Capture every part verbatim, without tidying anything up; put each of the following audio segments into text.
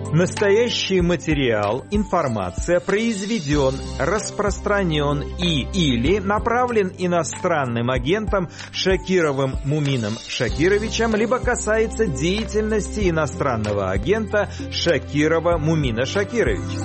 Настоящий материал, информация произведен, распространен и или направлен иностранным агентом Шакировым Мумином Шакировичем, либо касается деятельности иностранного агента Шакирова Мумина Шакировича.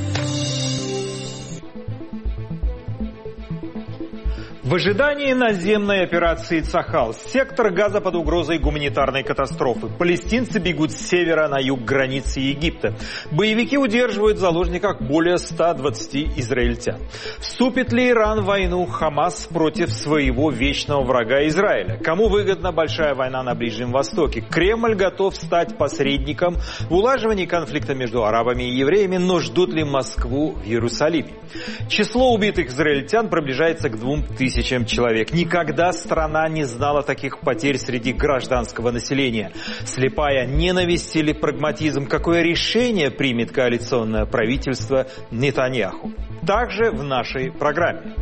В ожидании наземной операции «Цахал» сектор Газа под угрозой гуманитарной катастрофы. Палестинцы бегут с севера на юг границы Египта. Боевики удерживают в заложниках более ста двадцати израильтян. Вступит ли Иран в войну Хамас против своего вечного врага Израиля? Кому выгодна большая война на Ближнем Востоке? Кремль готов стать посредником в улаживании конфликта между арабами и евреями, но ждут ли Москву в Иерусалиме? Число убитых израильтян приближается к двум тысячам человек. Никогда страна не знала таких потерь среди гражданского населения. Слепая ненависть или прагматизм? Какое решение примет коалиционное правительство Нетаньяху? Также в нашей программе.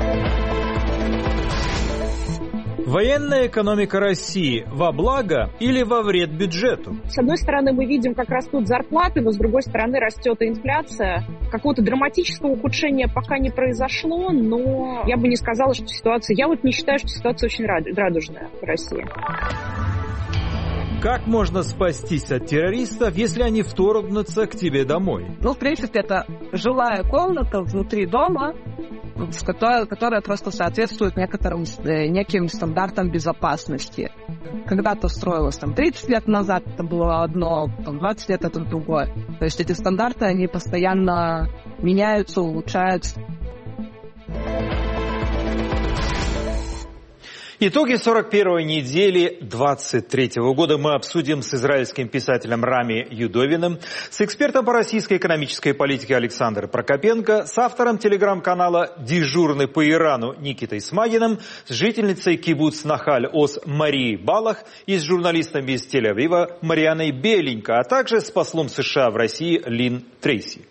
Военная экономика России во благо или во вред бюджету? С одной стороны, мы видим, как растут зарплаты, но с другой стороны, растет и инфляция. Какого-то драматического ухудшения пока не произошло, но я бы не сказала, что ситуация... Я вот не считаю, что ситуация очень радужная в России. Как можно спастись от террористов, если они вторгнутся к тебе домой? Ну, в принципе, это жилая комната внутри дома, в которой, которая просто соответствует некоторым, неким стандартам безопасности. Когда-то строилось там тридцать лет назад, это было одно, там двадцать лет это другое. То есть эти стандарты, они постоянно меняются, улучшаются. Итоги сорок первой недели двадцать третьего года мы обсудим с израильским писателем Рами Юдовиным, с экспертом по российской экономической политике Александром Прокопенко, с автором телеграм-канала «Дежурный по Ирану» Никитой Смагиным, с жительницей кибуц Нахаль-Оз Марией Балах и с журналистом из Тель-Авива Марианой Беленько, а также с послом США в России Лин Трейси.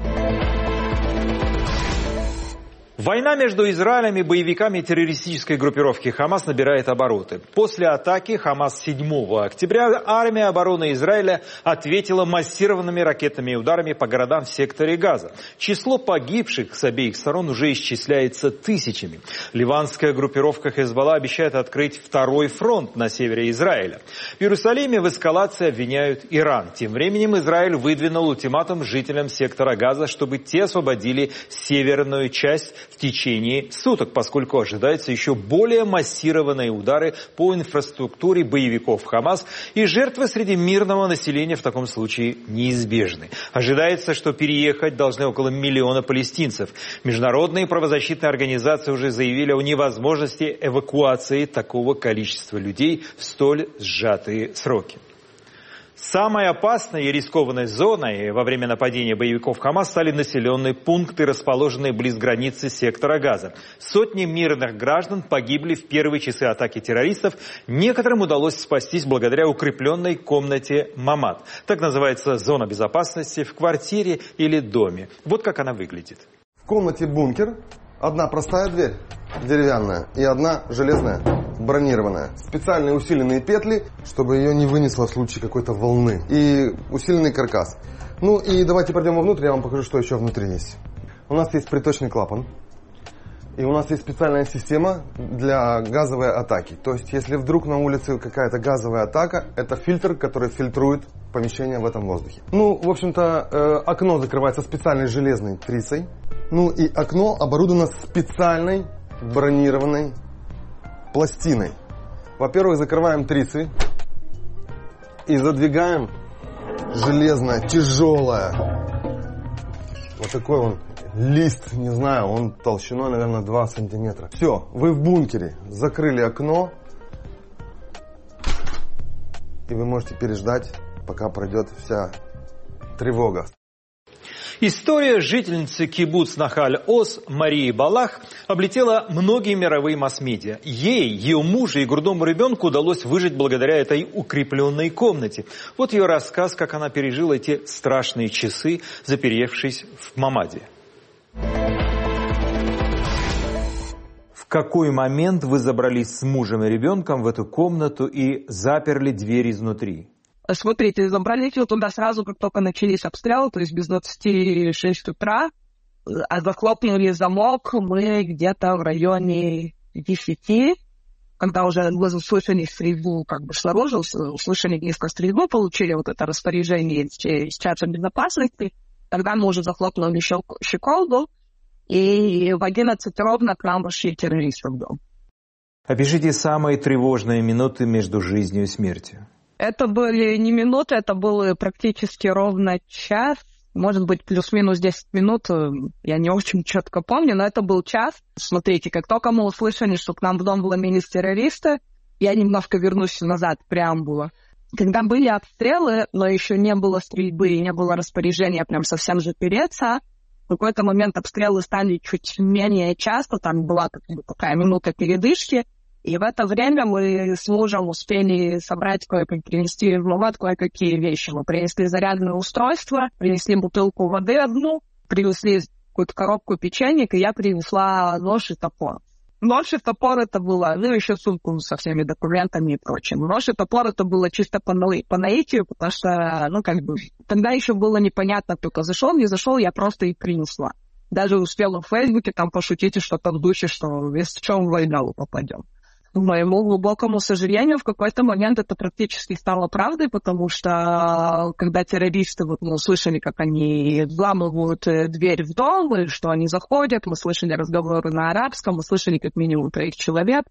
Война между Израилем и боевиками террористической группировки Хамас набирает обороты. После атаки Хамас седьмого октября армия обороны Израиля ответила массированными ракетными ударами по городам в секторе Газа. Число погибших с обеих сторон уже исчисляется тысячами. Ливанская группировка Хезболла обещает открыть второй фронт на севере Израиля. В Иерусалиме в эскалации обвиняют Иран. Тем временем Израиль выдвинул ультиматум жителям сектора Газа, чтобы те освободили северную часть в течение суток, поскольку ожидаются еще более массированные удары по инфраструктуре боевиков Хамас, и жертвы среди мирного населения в таком случае неизбежны. Ожидается, что переехать должны около миллиона палестинцев. Международные правозащитные организации уже заявили о невозможности эвакуации такого количества людей в столь сжатые сроки. Самой опасной и рискованной зоной во время нападения боевиков Хамас стали населенные пункты, расположенные близ границы сектора Газа. Сотни мирных граждан погибли в первые часы атаки террористов. Некоторым удалось спастись благодаря укрепленной комнате Мамад. Так называется зона безопасности в квартире или доме. Вот как она выглядит. В комнате бункер. Одна простая дверь, деревянная, и одна железная, бронированная. Специальные усиленные петли, чтобы ее не вынесло в случае какой-то волны. И усиленный каркас. Ну и давайте пройдем вовнутрь, я вам покажу, что еще внутри есть. У нас есть приточный клапан. И у нас есть специальная система для газовой атаки. То есть, если вдруг на улице какая-то газовая атака, это фильтр, который фильтрует помещение в этом воздухе. Ну, в общем-то, э, окно закрывается специальной железной трицей. Ну и окно оборудовано специальной бронированной пластиной. Во-первых, закрываем трицей и задвигаем железное, тяжелое. Вот такой он лист, не знаю, он толщиной, наверное, два сантиметра. Все, вы в бункере, закрыли окно, и вы можете переждать, пока пройдет вся тревога. История жительницы кибуц Нахаль-Оз Марии Балах облетела многие мировые масс-медиа. Ей, ее мужу и грудному ребенку удалось выжить благодаря этой укрепленной комнате. Вот ее рассказ, как она пережила эти страшные часы, заперевшись в Мамаде. В какой момент вы забрались с мужем и ребенком в эту комнату и заперли дверь изнутри? Смотрите, забрались вот туда сразу, как только начались обстрелы, то есть без двадцати шести утра, а захлопнули замок мы где-то в районе десяти, когда уже мы услышали стрельбу как бы снаружи, услышали низкую стрельбу, получили вот это распоряжение из чата безопасности, тогда мы уже захлопнули щеколду, и в одиннадцать ровно к нам вошли террористы в дом. Опишите самые тревожные минуты между жизнью и смертью. Это были не минуты, это было практически ровно час, может быть, плюс-минус десять минут, я не очень четко помню, но это был час. Смотрите, как только мы услышали, что к нам в дом вломились террористы, я немножко вернусь назад, преамбула. Когда были обстрелы, но еще не было стрельбы и не было распоряжения прям совсем же переться, в какой-то момент обстрелы стали чуть менее часто, там была такая минута передышки, и в это время мы с мужем успели собрать кое-как, принести в Мамат кое-какие вещи. Мы принесли зарядное устройство, принесли бутылку воды одну, принесли какую-то коробку печенек, и я принесла нож и топор. Нож и топор это было, ну, еще сумку со всеми документами и прочим. Нож и топор это было чисто по, по наитию, потому что, ну, как бы, тогда еще было непонятно, кто зашел, не зашел, я просто их принесла. Даже успела в Фейсбуке там пошутить что-то в духе, что если что, в войну попадем. К моему глубокому сожалению, в какой-то момент это практически стало правдой, потому что когда террористы, вот мы услышали, как они взламывают дверь в дом, и что они заходят, мы слышали разговоры на арабском, мы слышали как минимум троих человек,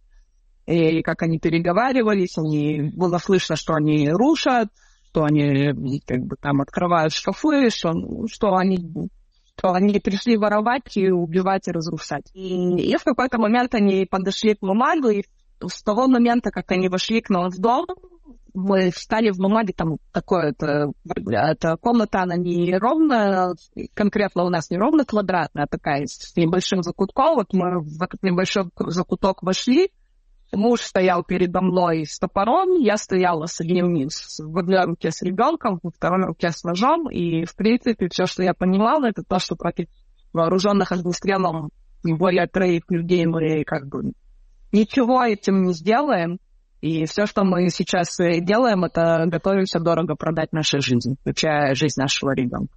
и как они переговаривались, они, было слышно, что они рушат, что они как бы там открывают шкафы, что, что они... что они пришли воровать и убивать и разрушать. И, и в какой-то момент они подошли к Мамаду, и с того момента, как они вошли к нам в дом, мы встали в Мамаде, там такое-то, эта комната, она не ровно, конкретно у нас не ровно квадратная, а такая с небольшим закутком. Вот мы в этот небольшой закуток вошли, муж стоял передо мной с топором, я стояла с одним, в одной руке с ребенком, во второй руке с ножом, и, в принципе, все, что я понимала, это то, что против вооруженных огнестрелом, тем более троих людей, мы как бы ничего этим не сделаем, и все, что мы сейчас делаем, это готовимся дорого продать нашу жизнь, включая жизнь нашего ребенка.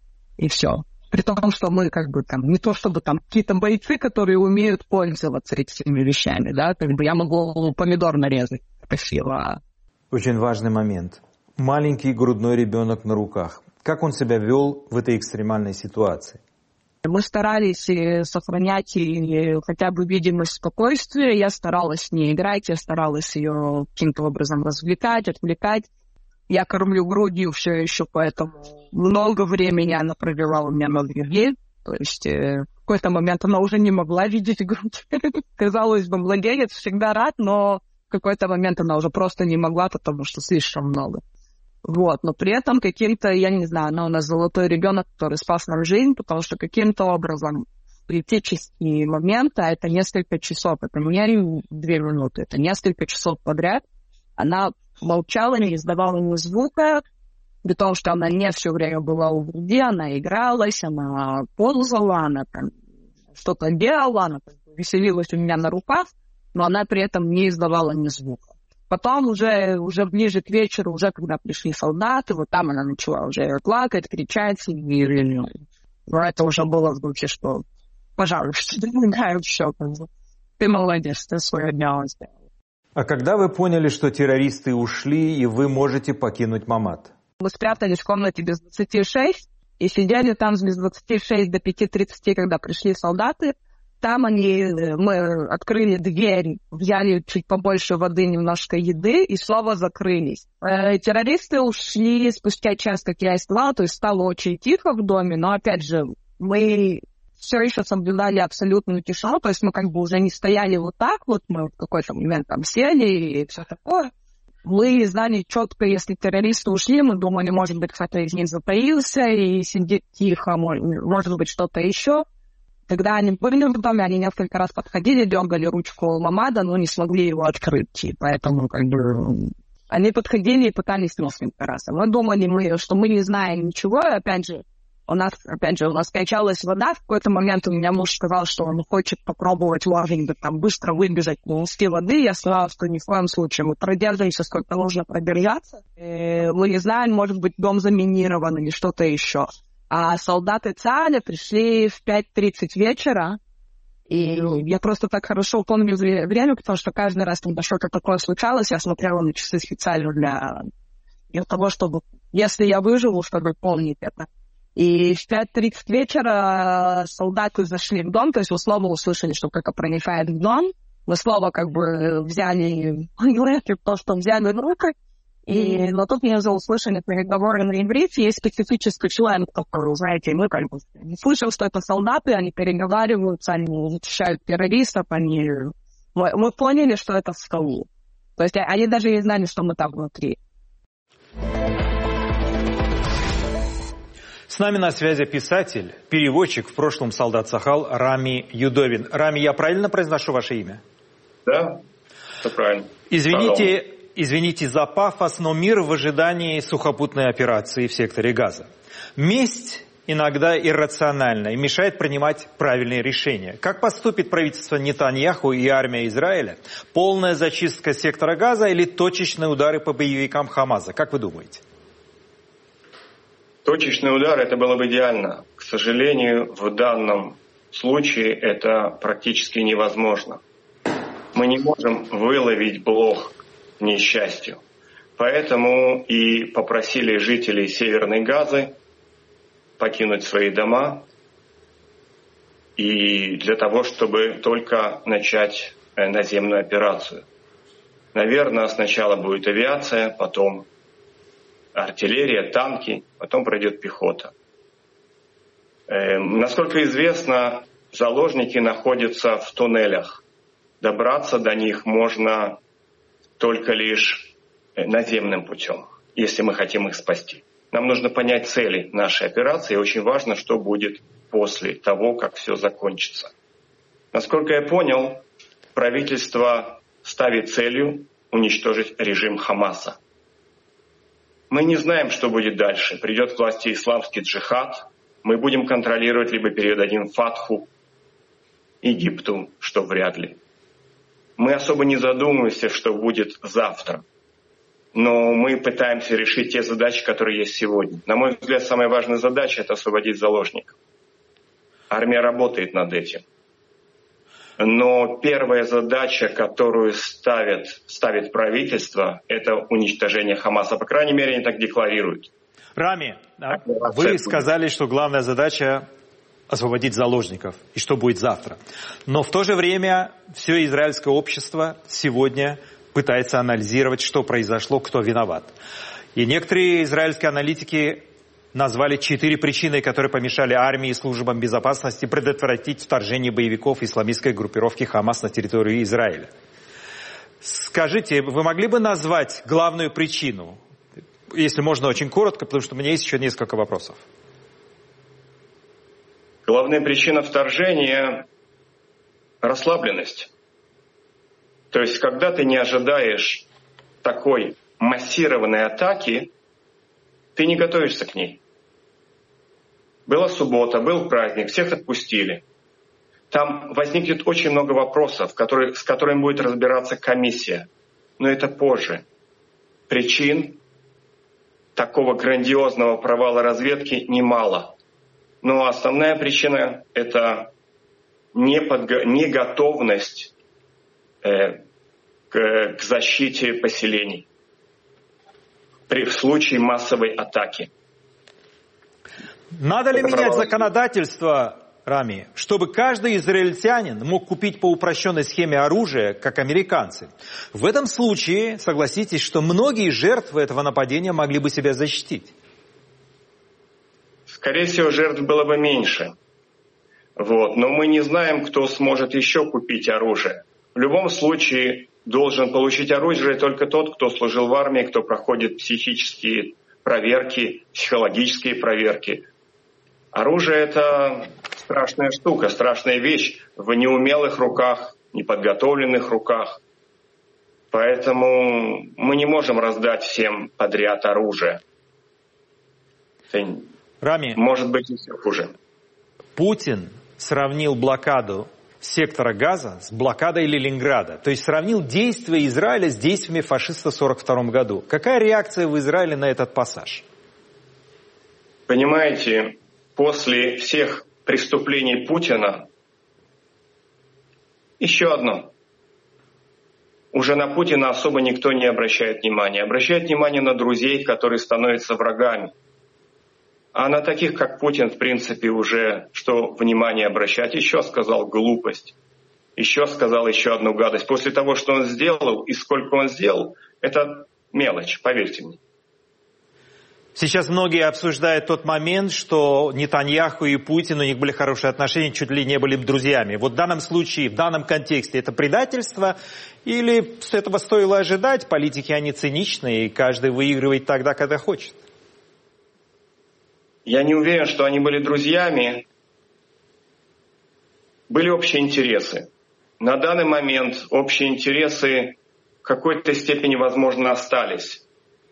И все. При том, что мы как бы там, не то чтобы там какие-то бойцы, которые умеют пользоваться этими вещами, да, как бы я могу помидор нарезать красиво. Очень важный момент. Маленький грудной ребенок на руках. Как он себя вел в этой экстремальной ситуации? Мы старались сохранять хотя бы видимость спокойствия. Я старалась с ней играть, я старалась ее каким-то образом развлекать, отвлекать. Я кормлю грудью все еще, поэтому много времени она провела у меня на груди. То есть в какой-то момент она уже не могла видеть грудь. Казалось бы, младенец всегда рад, но в какой-то момент она уже просто не могла, потому что слишком много. Вот, но при этом каким-то, я не знаю, она у нас золотой ребенок, который спас нам жизнь, потому что каким-то образом критические моменты, а это несколько часов, это не две минуты, это несколько часов подряд, она молчала, не издавала ни звука, при том, что она не все время была у груди, она игралась, она ползала, она там что-то делала, она веселилась у меня на руках, но она при этом не издавала ни звука. Потом уже, уже ближе к вечеру, уже когда пришли солдаты, вот там она начала уже плакать, кричать, и, и, но это уже было в духе, что, пожалуйста, да, все, ты молодец, ты свое дело сделал. А когда вы поняли, что террористы ушли, и вы можете покинуть Мамат? Мы спрятались в комнате без двадцати шесть, и сидели там с без двадцати шесть до пяти тридцати, когда пришли солдаты. Там они, мы открыли дверь, взяли чуть побольше воды, немножко еды, и снова закрылись. Э, террористы ушли спустя час, как я и сказала, то есть стало очень тихо в доме, но, опять же, мы все еще соблюдали абсолютную тишину, то есть мы как бы уже не стояли вот так вот, мы в какой-то момент там сели и все такое. Мы знали четко, если террористы ушли, мы думали, может быть, кто-то из них затаился и сидит тихо, может быть, что-то еще. Когда они были в доме, они несколько раз подходили, дергали ручку Мамада, но не смогли его открыть. И поэтому как бы они подходили и пытались несколько раз. Мы думали, мы, что мы не знаем ничего. И, опять же, у нас, опять же, у нас кончалась вода. В какой-то момент у меня муж сказал, что он хочет попробовать, может быть, там быстро выбежать, унести воды. Я сказала, что ни в коем случае. Мы продержимся, сколько нужно продержаться. И мы не знаем, может быть, дом заминирован или что-то еще. А солдаты ЦАля пришли в пять тридцать вечера. И я просто так хорошо помню время, потому что каждый раз, когда что-то такое случалось, я смотрела на часы специально для, для того, чтобы, если я выживу, чтобы помнить это. И в пять тридцать вечера солдаты зашли в дом, то есть вы снова услышали, что кто-то проникает в дом. Мы снова как бы взяли, просто взяли руку. И, но тут мы уже услышали переговоры на иврите, есть специфический член, который, знаете, мы как бы слышим, что это солдаты, они переговариваются, они защищают террористов, они... Мы поняли, что это в столу. То есть они даже не знали, что мы там внутри. С нами на связи писатель, переводчик, в прошлом солдат Сахал Рами Юдовин. Рами, я правильно произношу ваше имя? Да, все правильно. Извините, извините за пафос, но мир в ожидании сухопутной операции в секторе Газа. Месть иногда иррациональна и мешает принимать правильные решения. Как поступит правительство Нетаньяху и армия Израиля? Полная зачистка сектора Газа или точечные удары по боевикам Хамаса? Как вы думаете? Точечный удар — это было бы идеально. К сожалению, в данном случае это практически невозможно. Мы не можем выловить блох к несчастью. Поэтому и попросили жителей Северной Газы покинуть свои дома и для того, чтобы только начать наземную операцию. Наверное, сначала будет авиация, потом артиллерия, танки, потом пройдет пехота. Э, насколько известно, заложники находятся в туннелях. Добраться до них можно только лишь наземным путем, если мы хотим их спасти. Нам нужно понять цели нашей операции, и очень важно, что будет после того, как все закончится. Насколько я понял, правительство ставит целью уничтожить режим Хамаса. Мы не знаем, что будет дальше. Придет к власти исламский джихад. Мы будем контролировать, либо передадим Фатху, Египту, что вряд ли. Мы особо не задумываемся, что будет завтра. Но мы пытаемся решить те задачи, которые есть сегодня. На мой взгляд, самая важная задача — это освободить заложников. Армия работает над этим. Но первая задача, которую ставит, ставит правительство, это уничтожение Хамаса. По крайней мере, они так декларируют. Рами, да, вы сказали, что главная задача — освободить заложников. И что будет завтра. Но в то же время все израильское общество сегодня пытается анализировать, что произошло, кто виноват. И некоторые израильские аналитики назвали четыре причины, которые помешали армии и службам безопасности предотвратить вторжение боевиков исламистской группировки Хамас на территорию Израиля. Скажите, вы могли бы назвать главную причину? Если можно, очень коротко, потому что у меня есть еще несколько вопросов. Главная причина вторжения — расслабленность. То есть, когда ты не ожидаешь такой массированной атаки, ты не готовишься к ней. Была суббота, был праздник, всех отпустили. Там возникнет очень много вопросов, которые, с которыми будет разбираться комиссия. Но это позже. Причин такого грандиозного провала разведки немало. Но основная причина — это неподго- неготовность э, к, к защите поселений при, в случае массовой атаки. Надо ли менять законодательство, Рами, чтобы каждый израильтянин мог купить по упрощенной схеме оружие, как американцы? В этом случае, согласитесь, что многие жертвы этого нападения могли бы себя защитить. Скорее всего, жертв было бы меньше. Вот. Но мы не знаем, кто сможет еще купить оружие. В любом случае, должен получить оружие только тот, кто служил в армии, кто проходит психические проверки, психологические проверки. Оружие — это страшная штука, страшная вещь в неумелых руках, неподготовленных руках. Поэтому мы не можем раздать всем подряд оружие. Это Рами, может быть еще хуже. Путин сравнил блокаду сектора Газа с блокадой Ленинграда. То есть сравнил действия Израиля с действиями фашистов в сорок втором году. Какая реакция в Израиле на этот пассаж? Понимаете, после всех преступлений Путина еще одно. Уже на Путина особо никто не обращает внимания. Обращает внимание на друзей, которые становятся врагами. А на таких, как Путин, в принципе, уже что внимание обращать? Еще сказал глупость. Еще сказал еще одну гадость. После того, что он сделал и сколько он сделал, это мелочь, поверьте мне. Сейчас многие обсуждают тот момент, что Нетаньяху и Путин, у них были хорошие отношения, чуть ли не были друзьями. Вот в данном случае, в данном контексте это предательство или с этого стоило ожидать? Политики, они циничные, и каждый выигрывает тогда, когда хочет. Я не уверен, что они были друзьями. Были общие интересы. На данный момент общие интересы в какой-то степени, возможно, остались.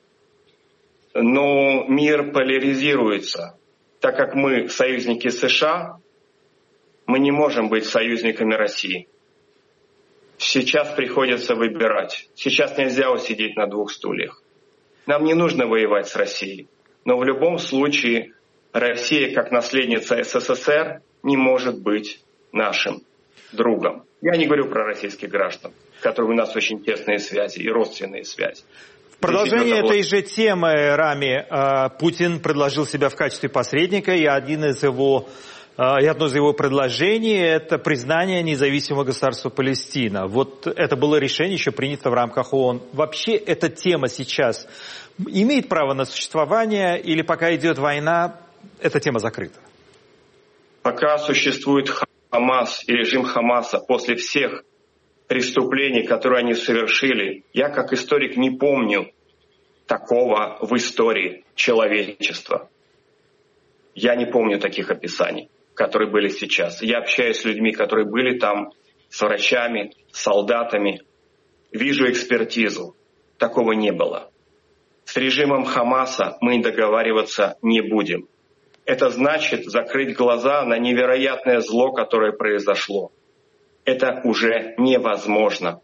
Но мир поляризируется. Так как мы союзники США, мы не можем быть союзниками России. Сейчас приходится выбирать. Сейчас нельзя усидеть на двух стульях. Нам не нужно воевать с Россией. Но в любом случае Россия, как наследница СССР, не может быть нашим другом. Я не говорю про российских граждан, с которыми у нас очень тесные связи и родственные связи. В продолжение этой же темы, Рами, Путин предложил себя в качестве посредника, и один из его, и одно из его предложений – это признание независимого государства Палестина. Вот это было решение, еще принято в рамках ООН. Вообще эта тема сейчас имеет право на существование, или пока идет война, эта тема закрыта? Пока существует Хамас и режим Хамаса после всех преступлений, которые они совершили, я как историк не помню такого в истории человечества. Я не помню таких описаний, которые были сейчас. Я общаюсь с людьми, которые были там, с врачами, с солдатами. Вижу экспертизу. Такого не было. С режимом Хамаса мы договариваться не будем. Это значит закрыть глаза на невероятное зло, которое произошло. Это уже невозможно.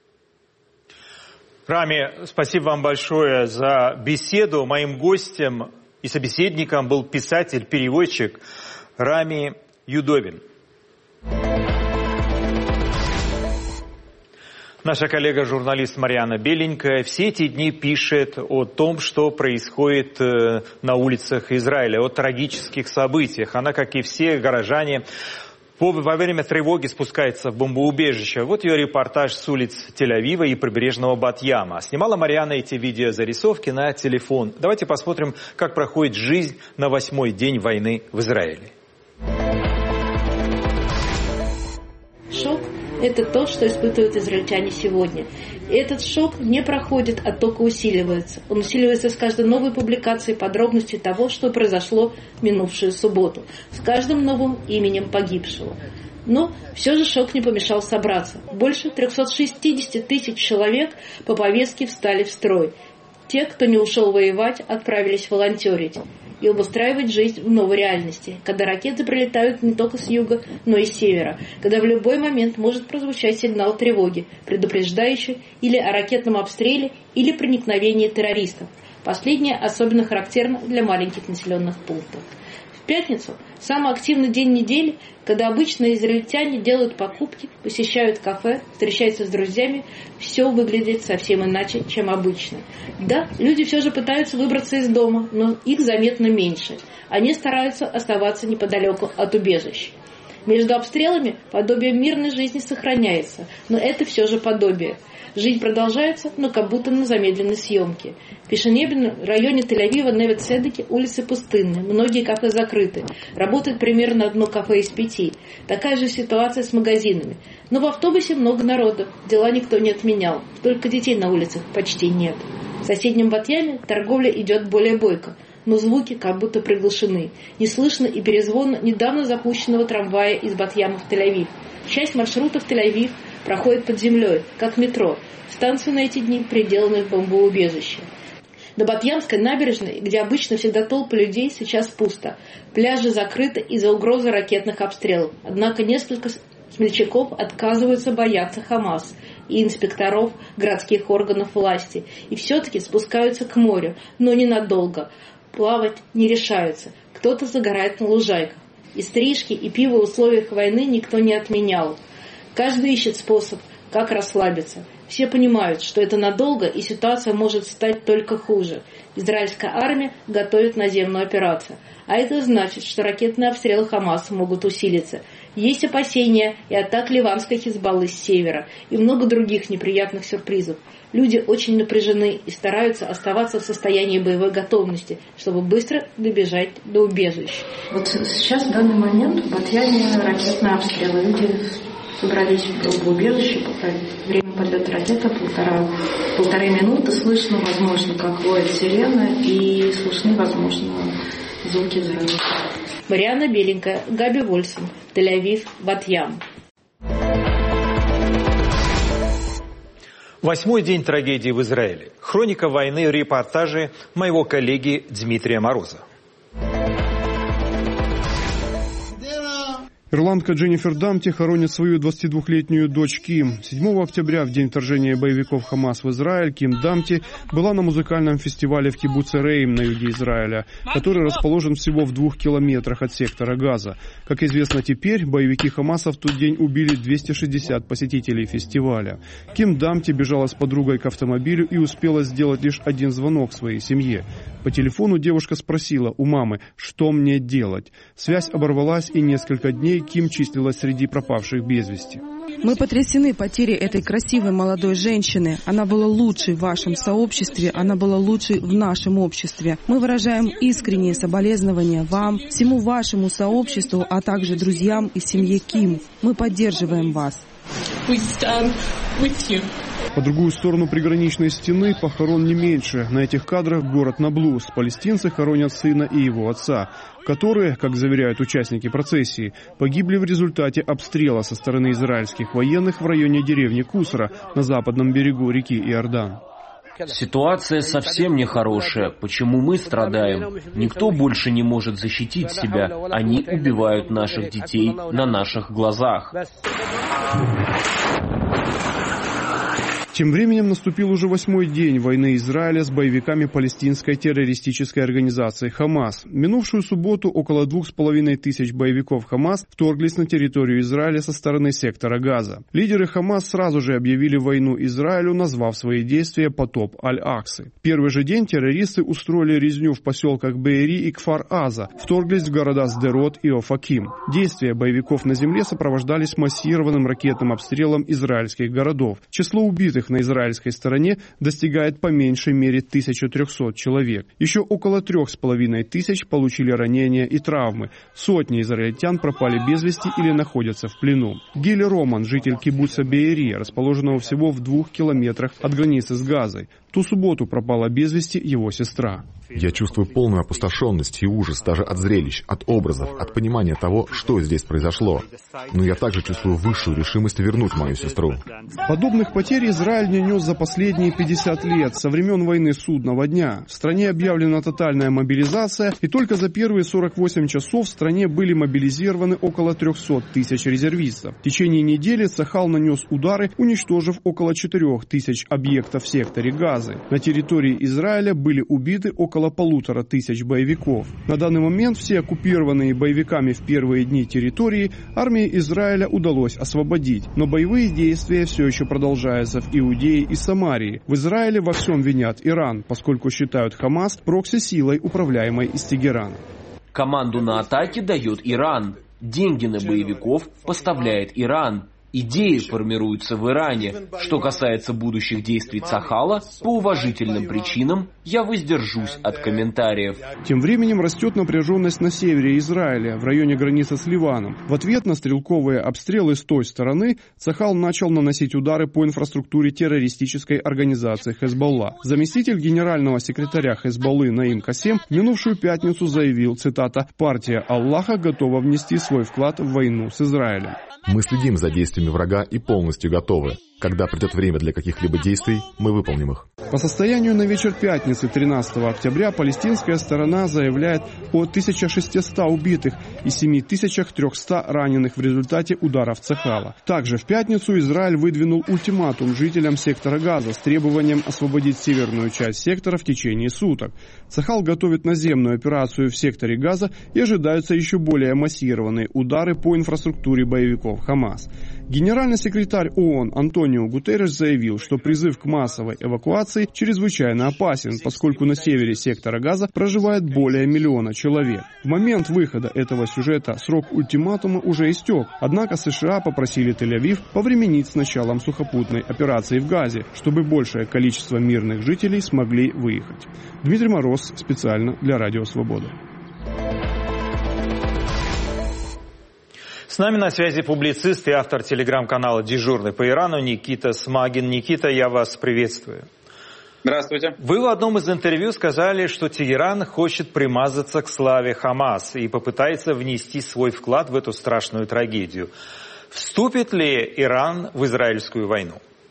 Рами, спасибо вам большое за беседу. Моим гостем и собеседником был писатель, переводчик Рами Юдовин. Наша коллега-журналист Марьяна Беленькая все эти дни пишет о том, что происходит на улицах Израиля, о трагических событиях. Она, как и все горожане, во время тревоги спускается в бомбоубежище. Вот ее репортаж с улиц Тель-Авива и прибрежного Бат-Яма. Снимала Марьяна эти видеозарисовки на телефон. Давайте посмотрим, как проходит жизнь на восьмой день войны в Израиле. Шок – это то, что испытывают израильтяне сегодня. И этот шок не проходит, а только усиливается. Он усиливается с каждой новой публикацией подробностей того, что произошло в минувшую субботу, с каждым новым именем погибшего. Но все же шок не помешал собраться. Больше трехсот шестидесяти тысяч человек по повестке встали в строй. Те, кто не ушел воевать, отправились волонтерить и обустраивать жизнь в новой реальности, когда ракеты прилетают не только с юга, но и с севера, когда в любой момент может прозвучать сигнал тревоги, предупреждающий или о ракетном обстреле, или проникновении террористов. Последнее особенно характерно для маленьких населенных пунктов. В пятницу, самый активный день недели, когда обычно израильтяне делают покупки, посещают кафе, встречаются с друзьями, все выглядит совсем иначе, чем обычно. Да, люди все же пытаются выбраться из дома, но их заметно меньше. Они стараются оставаться неподалеку от убежищ. Между обстрелами подобие мирной жизни сохраняется, но это все же подобие. Жизнь продолжается, но как будто на замедленной съемке. В Пешенебе, районе Тель-Авива, Неве-Цедеке улицы пустынны, многие кафе закрыты. Работает примерно одно кафе из пяти. Такая же ситуация с магазинами. Но в автобусе много народу, дела никто не отменял. Только детей на улицах почти нет. В соседнем Бат-Яме торговля идет более бойко, но звуки как будто приглушены. Не слышно и перезвона недавно запущенного трамвая из Бат-Яма в Тель-Авив. Часть маршрутов в Тель-Авив проходит под землей, как метро. Станции на эти дни приделаны в бомбоубежище. До Батьямской набережной, где обычно всегда толпы людей, сейчас пусто. Пляжи закрыты из-за угрозы ракетных обстрелов. Однако несколько смельчаков отказываются бояться Хамас и инспекторов городских органов власти. И все-таки спускаются к морю, но ненадолго. Плавать не решаются. Кто-то загорает на лужайках. И стрижки, и пиво в условиях войны никто не отменял. Каждый ищет способ, как расслабиться. Все понимают, что это надолго, и ситуация может стать только хуже. Израильская армия готовит наземную операцию. А это значит, что ракетные обстрелы Хамаса могут усилиться. Есть опасения и атак ливанской Хизбаллы с севера, и много других неприятных сюрпризов. Люди очень напряжены и стараются оставаться в состоянии боевой готовности, чтобы быстро добежать до убежищ. Вот сейчас, в данный момент, в Батьяме ракетные обстрелы. Люди собрались в убежище, время подлета ракеты полтора, полторы минуты. Слышно, возможно, как воет сирена, и слышны, возможно, звуки взрывов. Марианна Беленькая, Габи Вольсон, Тель-Авив, Бат-Ям. Восьмой день трагедии в Израиле. Хроника войны, репортажи моего коллеги Дмитрия Мороза. Ирландка Дженнифер Дамти хоронит свою двадцатидвухлетнюю дочь Ким. седьмого октября, в день вторжения боевиков Хамас в Израиль, Ким Дамти была на музыкальном фестивале в кибуце Рейм на юге Израиля, который расположен всего в двух километрах от сектора Газа. Как известно теперь, боевики Хамаса в тот день убили двести шестьдесят посетителей фестиваля. Ким Дамти бежала с подругой к автомобилю и успела сделать лишь один звонок своей семье. По телефону девушка спросила у мамы, что мне делать. Связь оборвалась, и несколько дней Ким числилась среди пропавших без вести. Мы потрясены потерей этой красивой молодой женщины. Она была лучшей в вашем сообществе, она была лучшей в нашем обществе. Мы выражаем искренние соболезнования вам, всему вашему сообществу, а также друзьям и семье Ким. Мы поддерживаем вас. По другую сторону приграничной стены похорон не меньше. На этих кадрах город Наблус. Палестинцы хоронят сына и его отца, которые, как заверяют участники процессии, погибли в результате обстрела со стороны израильских военных в районе деревни Кусра на западном берегу реки Иордан. Ситуация совсем нехорошая. Почему мы страдаем? Никто больше не может защитить себя. Они убивают наших детей на наших глазах. Тем временем наступил уже восьмой день войны Израиля с боевиками палестинской террористической организации «Хамас». В минувшую субботу около двух с половиной тысяч боевиков «Хамас» вторглись на территорию Израиля со стороны сектора Газа. Лидеры «Хамас» сразу же объявили войну Израилю, назвав свои действия «Потоп Аль-Аксы». В первый же день террористы устроили резню в поселках Беэри и Кфар-Аза, вторглись в города Сдерот и Офаким. Действия боевиков на земле сопровождались массированным ракетным обстрелом израильских городов. Число убитых на израильской стороне достигает по меньшей мере тысячи триста человек. Еще около трех с половиной тысяч получили ранения и травмы. Сотни израильтян пропали без вести или находятся в плену. Гили Роман, житель кибуца Беэри, расположенного всего в двух километрах от границы с Газой. В ту субботу пропала без вести его сестра. Я чувствую полную опустошенность и ужас даже от зрелищ, от образов, от понимания того, что здесь произошло. Но я также чувствую высшую решимость вернуть мою сестру. Подобных потерь Израиль не нес за последние пятьдесят лет, со времен войны Судного дня. В стране объявлена тотальная мобилизация, и только за первые сорок восемь часов в стране были мобилизированы около трехсот тысяч резервистов. В течение недели Цахал нанес удары, уничтожив около четырех тысяч объектов в секторе Газы. На территории Израиля были убиты около около полутора тысяч боевиков. На данный момент все оккупированные боевиками в первые дни территории армии Израиля удалось освободить, но боевые действия все еще продолжаются в Иудее и Самарии. В Израиле во всем винят Иран, поскольку считают Хамас прокси-силой, управляемой из Тегерана. Команду на атаки дает Иран. Деньги на боевиков поставляет Иран. Идеи формируются в Иране. Что касается будущих действий Цахала, по уважительным причинам я воздержусь от комментариев. Тем временем растет напряженность на севере Израиля, в районе границы с Ливаном. В ответ на стрелковые обстрелы с той стороны Цахал начал наносить удары по инфраструктуре террористической организации Хезболла. Заместитель генерального секретаря Хезболлы Наим Касем в минувшую пятницу заявил, цитата, «Партия Аллаха готова внести свой вклад в войну с Израилем». Мы следим за действиями планами врага и полностью готовы. Когда придет время для каких-либо действий, мы выполним их. По состоянию на вечер пятницы, тринадцатого октября, палестинская сторона заявляет о тысяче шестистах убитых и семь тысяч триста раненых в результате ударов Цахала. Также в пятницу Израиль выдвинул ультиматум жителям сектора Газа с требованием освободить северную часть сектора в течение суток. Цахал готовит наземную операцию в секторе Газа и ожидаются еще более массированные удары по инфраструктуре боевиков Хамас. Генеральный секретарь ООН Антонио Гутерреш заявил, что призыв к массовой эвакуации чрезвычайно опасен, поскольку на севере сектора Газа проживает более миллиона человек. В момент выхода этого сюжета срок ультиматума уже истек, однако США попросили Тель-Авив повременить с началом сухопутной операции в Газе, чтобы большее количество мирных жителей смогли выехать. Дмитрий Мороз, специально для Радио Свобода. С нами на связи публицист и автор телеграм-канала «Дежурный по Ирану» Никита Смагин. Никита, я вас приветствую. Здравствуйте. Вы в одном из интервью сказали, что Тегеран хочет примазаться к славе Хамас и попытается внести свой вклад в эту страшную трагедию. Вступит ли Иран в израильскую войну?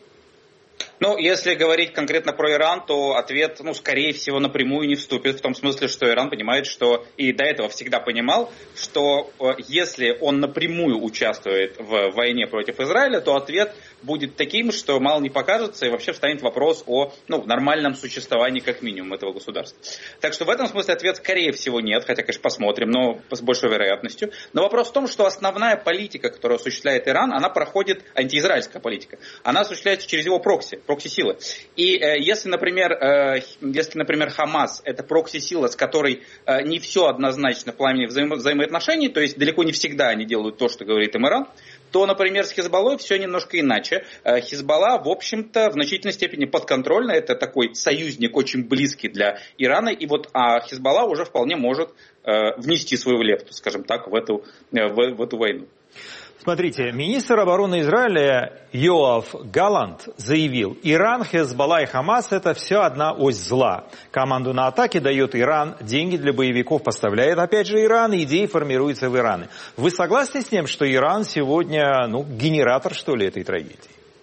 Ну, если говорить конкретно про Иран, то ответ, ну, скорее всего, напрямую не вступит, в том смысле, что Иран понимает, что, и до этого всегда понимал, что если он напрямую участвует в войне против Израиля, то ответ будет таким, что мало не покажется, и вообще встанет вопрос о, ну, нормальном существовании, как минимум, этого государства. Так что в этом смысле ответ, скорее всего, нет, хотя, конечно, посмотрим, но с большой вероятностью. Но вопрос в том, что основная политика, которую осуществляет Иран, она проходит, антиизраильская политика, она осуществляется через его прокси, прокси-силы. И э, если, например, э, если, например, Хамас – это прокси-сила, с которой э, не все однозначно в плане взаимо- взаимоотношений, то есть далеко не всегда они делают то, что говорит им Иран, то, например, с Хизбаллой все немножко иначе. Хизбалла, в общем-то, в значительной степени подконтрольна. Это такой союзник очень близкий для Ирана. И вот а Хизбалла уже вполне может э, внести свою лепту, скажем так, в эту, в, в эту войну. Смотрите, министр обороны Израиля Йоав Галлант заявил, Иран, Хезболла и Хамас – это все одна ось зла. Команду на атаке дает Иран, деньги для боевиков поставляет опять же Иран, идеи формируются в Иране. Вы согласны с тем, что Иран сегодня, ну, генератор, что ли, этой трагедии?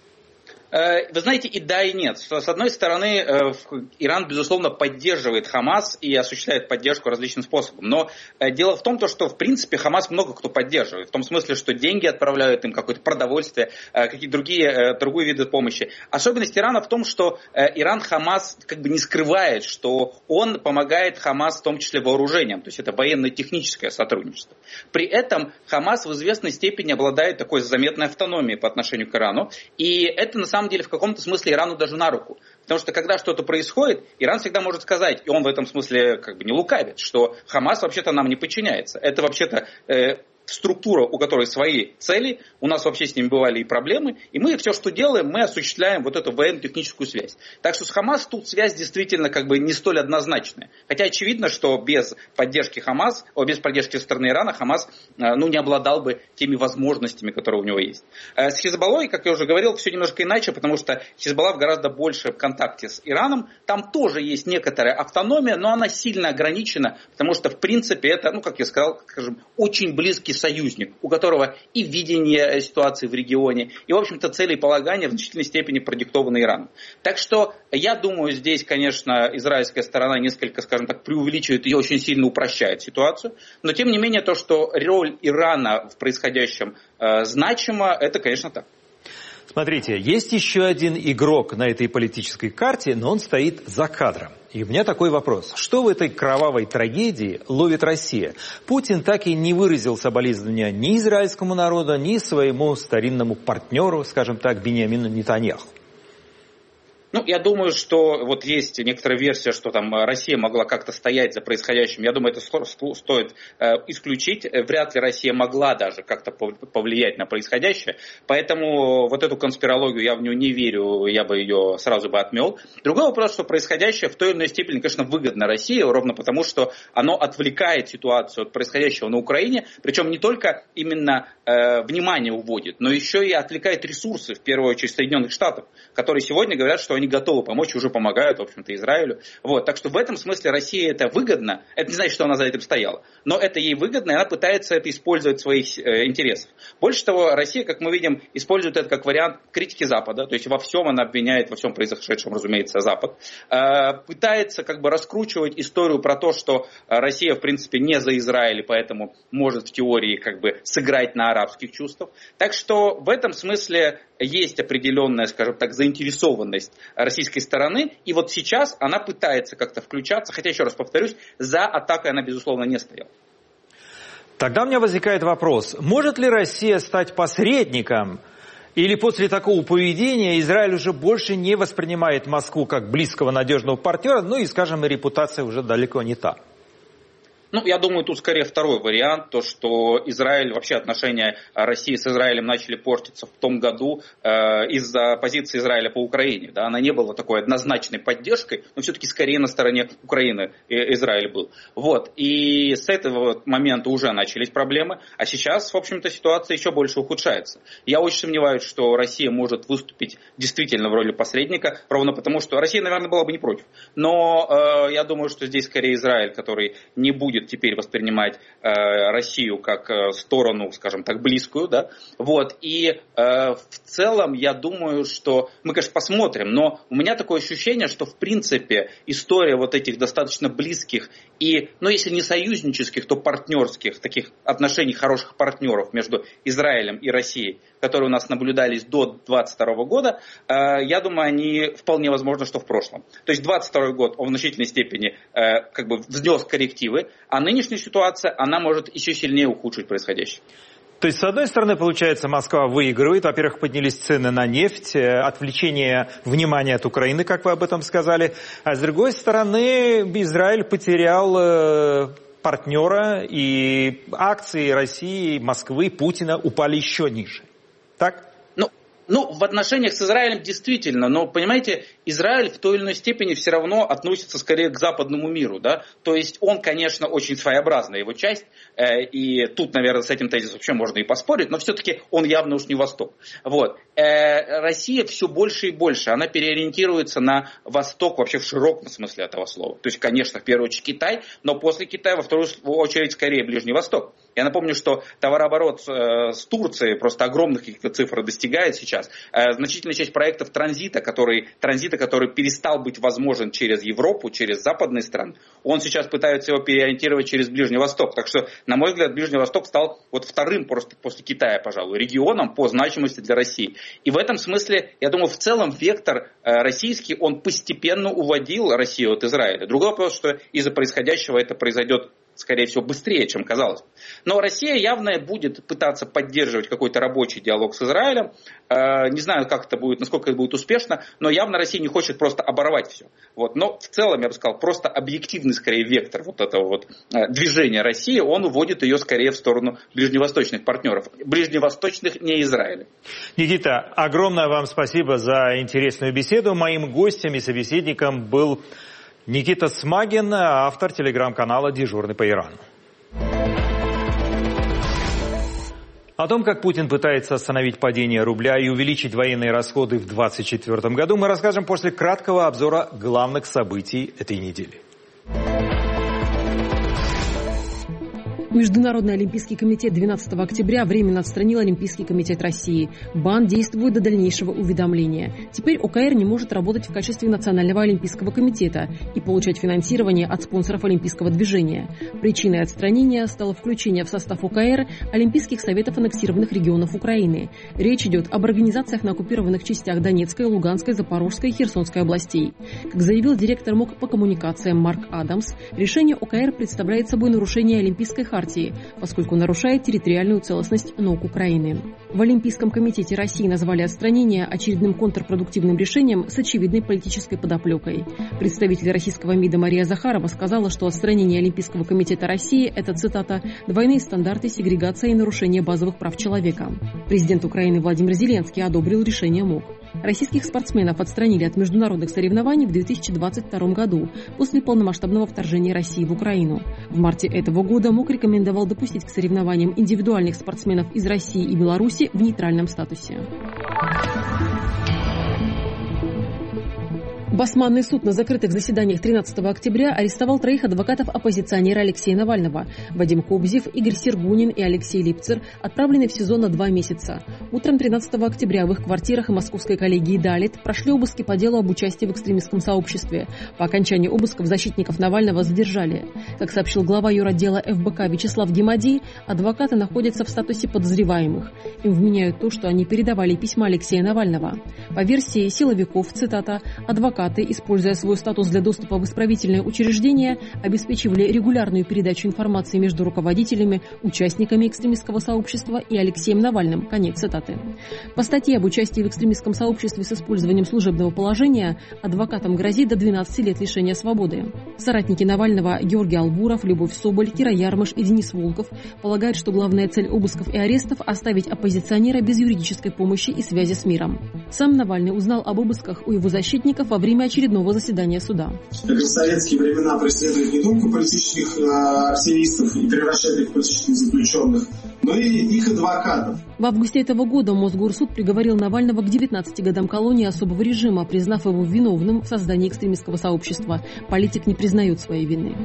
Вы знаете, и да, и нет. С одной стороны, Иран, безусловно, поддерживает Хамас и осуществляет поддержку различным способом. Но дело в том, что, в принципе, Хамас много кто поддерживает. В том смысле, что деньги отправляют им, какое-то продовольствие, какие-то другие, другие виды помощи. Особенность Ирана в том, что Иран Хамас как бы не скрывает, что он помогает Хамас, в том числе вооружением. То есть это военно-техническое сотрудничество. При этом Хамас в известной степени обладает такой заметной автономией по отношению к Ирану. И это, на самом деле, в каком-то смысле Ирану даже на руку. Потому что когда что-то происходит, Иран всегда может сказать, и он в этом смысле как бы не лукавит, что Хамас вообще-то нам не подчиняется. Это вообще-то э, структура, у которой свои цели, у нас вообще с ними бывали и проблемы, и мы все, что делаем, мы осуществляем вот эту военно-техническую связь. Так что с Хамас тут связь действительно как бы не столь однозначная. Хотя очевидно, что без поддержки Хамас, о, без поддержки со стороны Ирана Хамас э, ну, не обладал бы теми возможностями, которые у него есть. Э, с Хизбаллой, как я уже говорил, все немножко иначе, потому что Хизбалла в гораздо больше в контакте с Ираном. Там тоже есть некоторая автономия, но она сильно ограничена, потому что в принципе это, ну как я сказал, скажем, очень близкий союзник, у которого и видение ситуации в регионе, и, в общем-то, целеполагание в значительной степени продиктовано Ираном. Так что, я думаю, здесь, конечно, израильская сторона несколько, скажем так, преувеличивает и очень сильно упрощает ситуацию, но, тем не менее, то, что роль Ирана в происходящем э, значима, это, конечно, так. Смотрите, есть еще один игрок на этой политической карте, но он стоит за кадром. И у меня такой вопрос. Что в этой кровавой трагедии ловит Россия? Путин так и не выразил соболезнования ни израильскому народу, ни своему старинному партнеру, скажем так, Биньямину Нетаньяху. Ну, я думаю, что вот есть некоторая версия, что там Россия могла как-то стоять за происходящим. Я думаю, это стоит э, исключить. Вряд ли Россия могла даже как-то повлиять на происходящее. Поэтому вот эту конспирологию я в нее не верю, я бы ее сразу бы отмел. Другой вопрос, что происходящее в той или иной степени, конечно, выгодно России, ровно потому, что оно отвлекает ситуацию от происходящего на Украине. Причем не только именно э, внимание уводит, но еще и отвлекает ресурсы, в первую очередь Соединенных Штатов, которые сегодня говорят, что они они готовы помочь, уже помогают, в общем-то, Израилю. Вот. Так что в этом смысле России это выгодно. Это не значит, что она за этим стояла. Но это ей выгодно, и она пытается это использовать в своих э, интересах. Больше того, Россия, как мы видим, использует это как вариант критики Запада. То есть во всем она обвиняет, во всем произошедшем, разумеется, Запад. Э, пытается как бы раскручивать историю про то, что Россия, в принципе, не за Израиль, и поэтому может в теории как бы сыграть на арабских чувствах. Так что в этом смысле есть определенная, скажем так, заинтересованность российской стороны. И вот сейчас она пытается как-то включаться. Хотя, еще раз повторюсь, за атакой она, безусловно, не стояла. Тогда у меня возникает вопрос. Может ли Россия стать посредником? Или после такого поведения Израиль уже больше не воспринимает Москву как близкого, надежного партнера? Ну и, скажем, репутация уже далеко не та. Ну, я думаю, тут скорее второй вариант, то, что Израиль, вообще отношения России с Израилем начали портиться в том году э, из-за позиции Израиля по Украине. Да, она не была такой однозначной поддержкой, но все-таки скорее на стороне Украины Израиль был. Вот. И с этого момента уже начались проблемы, а сейчас, в общем-то, ситуация еще больше ухудшается. Я очень сомневаюсь, что Россия может выступить действительно в роли посредника, ровно потому, что Россия, наверное, была бы не против. Но э, я думаю, что здесь скорее Израиль, который не будет теперь воспринимать э, Россию как э, сторону, скажем так, близкую, да, вот, и э, в целом я думаю, что мы, конечно, посмотрим, но у меня такое ощущение, что, в принципе, история вот этих достаточно близких и, ну, если не союзнических, то партнерских, таких отношений хороших партнеров между Израилем и Россией, которые у нас наблюдались до две тысячи двадцать второго года, э, я думаю, они вполне возможно, что в прошлом. То есть двадцать второй год, он в значительной степени э, как бы внес коррективы, а нынешняя ситуация, она может еще сильнее ухудшить происходящее. То есть, с одной стороны, получается, Москва выигрывает. Во-первых, поднялись цены на нефть, отвлечение внимания от Украины, как вы об этом сказали. А с другой стороны, Израиль потерял партнера, и акции России, Москвы, Путина упали еще ниже. Так? Ну, ну, в отношениях с Израилем действительно, но, понимаете, Израиль в той или иной степени все равно относится скорее к западному миру, да, то есть он, конечно, очень своеобразная его часть, э, и тут, наверное, с этим тезисом вообще можно и поспорить, но все-таки он явно уж не Восток. Вот. Э, Россия все больше и больше, она переориентируется на Восток вообще в широком смысле этого слова. То есть, конечно, в первую очередь Китай, но после Китая во вторую очередь скорее Ближний Восток. Я напомню, что товарооборот э, с Турцией просто огромных каких-то цифр достигает сейчас. Э, значительная часть проектов транзита, который, транзита, который перестал быть возможен через Европу, через западные страны, он сейчас пытается его переориентировать через Ближний Восток. Так что, на мой взгляд, Ближний Восток стал вот вторым просто после Китая, пожалуй, регионом по значимости для России. И в этом смысле, я думаю, в целом вектор э, российский, он постепенно уводил Россию от Израиля. Другой вопрос, что из-за происходящего это произойдет, скорее всего, быстрее, чем казалось. Но Россия явно будет пытаться поддерживать какой-то рабочий диалог с Израилем. Э, не знаю, как это будет, насколько это будет успешно, но явно Россия не хочет просто оборвать все. Вот. Но в целом, я бы сказал, просто объективный, скорее, вектор вот этого вот э, движения России, он уводит ее скорее в сторону ближневосточных партнеров. Ближневосточных, не Израиля. Никита, огромное вам спасибо за интересную беседу. Моим гостем и собеседником был Никита Смагин, автор телеграм-канала «Дежурный по Ирану». О том, как Путин пытается остановить падение рубля и увеличить военные расходы в две тысячи двадцать четвёртом году, мы расскажем после краткого обзора главных событий этой недели. Международный олимпийский комитет двенадцатого октября временно отстранил Олимпийский комитет России. Бан действует до дальнейшего уведомления. Теперь ОКР не может работать в качестве Национального олимпийского комитета и получать финансирование от спонсоров олимпийского движения. Причиной отстранения стало включение в состав ОКР Олимпийских советов аннексированных регионов Украины. Речь идет об организациях на оккупированных частях Донецкой, Луганской, Запорожской и Херсонской областей. Как заявил директор МОК по коммуникациям Марк Адамс, решение ОКР представляет собой нарушение Олимпийской хартии, поскольку нарушает территориальную целостность ног Украины. В Олимпийском комитете России назвали отстранение очередным контрпродуктивным решением с очевидной политической подоплекой. Представитель российского МИДа Мария Захарова сказала, что отстранение Олимпийского комитета России – это, цитата, «двойные стандарты, сегрегация и нарушение базовых прав человека». Президент Украины Владимир Зеленский одобрил решение МОК. Российских спортсменов отстранили от международных соревнований в две тысячи двадцать втором году после полномасштабного вторжения России в Украину. В марте этого года МОК рекомендовал допустить к соревнованиям индивидуальных спортсменов из России и Беларуси в нейтральном статусе. Басманный суд на закрытых заседаниях тринадцатого октября арестовал троих адвокатов-оппозиционера Алексея Навального. Вадим Кобзев, Игорь Сергунин и Алексей Липцер отправлены в СИЗО на два месяца. Утром тринадцатого октября в их квартирах и московской коллегии «Далит» прошли обыски по делу об участии в экстремистском сообществе. По окончании обысков защитников Навального задержали. Как сообщил глава юротдела эф бэ ка Вячеслав Гемадий, адвокаты находятся в статусе подозреваемых. Им вменяют то, что они передавали письма Алексея Навального. По версии силовиков, цитата, адвокаты, используя свой статус для доступа в исправительное учреждение, обеспечивали регулярную передачу информации между руководителями, участниками экстремистского сообщества и Алексеем Навальным. Конец цитаты. По статье об участии в экстремистском сообществе с использованием служебного положения адвокатам грозит до двенадцати лет лишения свободы. Соратники Навального Георгий Албуров, Любовь Соболь, Кира Ярмыш и Денис Волков полагают, что главная цель обысков и арестов – оставить оппозиционера без юридической помощи и связи с миром. Сам Навальный узнал об обысках у его защитников во время очередного заседания суда. Как в советские времена преследуют не только политических э, активистов и превращают их в политических заключенных, но и их адвокатов. В августе этого года Мосгорсуд приговорил Навального к девятнадцати годам колонии особого режима, признав его виновным в создании экстремистского сообщества. Политик не признает своей вины.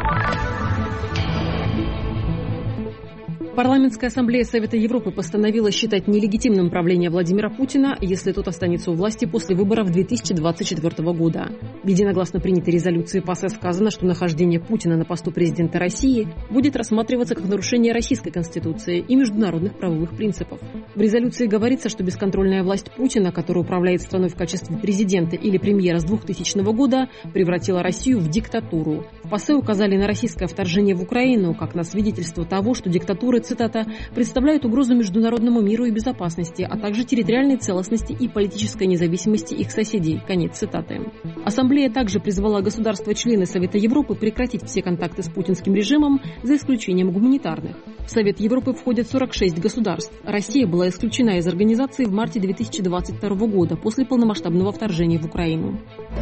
Парламентская ассамблея Совета Европы постановила считать нелегитимным правление Владимира Путина, если тот останется у власти после выборов две тысячи двадцать четвёртого года. В единогласно принятой резолюции ПАСЕ сказано, что нахождение Путина на посту президента России будет рассматриваться как нарушение российской конституции и международных правовых принципов. В резолюции говорится, что бесконтрольная власть Путина, который управляет страной в качестве президента или премьера с двухтысячного года, превратила Россию в диктатуру. В ПАСЕ указали на российское вторжение в Украину как на свидетельство того, что диктатуры, цитата, представляют угрозу международному миру и безопасности, а также территориальной целостности и политической независимости их соседей. Конец цитаты. Ассамблея также призвала государства-члены Совета Европы прекратить все контакты с путинским режимом, за исключением гуманитарных. В Совет Европы входят сорок шесть государств. Россия была исключена из организации в марте две тысячи двадцать второго года после полномасштабного вторжения в Украину.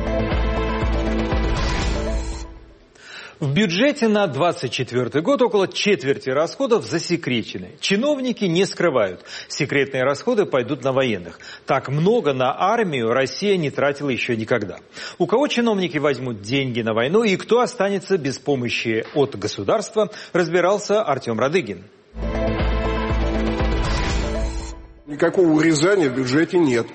В бюджете на двадцать четвёртый год около четверти расходов засекречены. Чиновники не скрывают. Секретные расходы пойдут на военных. Так много на армию Россия не тратила еще никогда. У кого чиновники возьмут деньги на войну и кто останется без помощи от государства, разбирался Артем Радыгин. Никакого урезания в бюджете нет.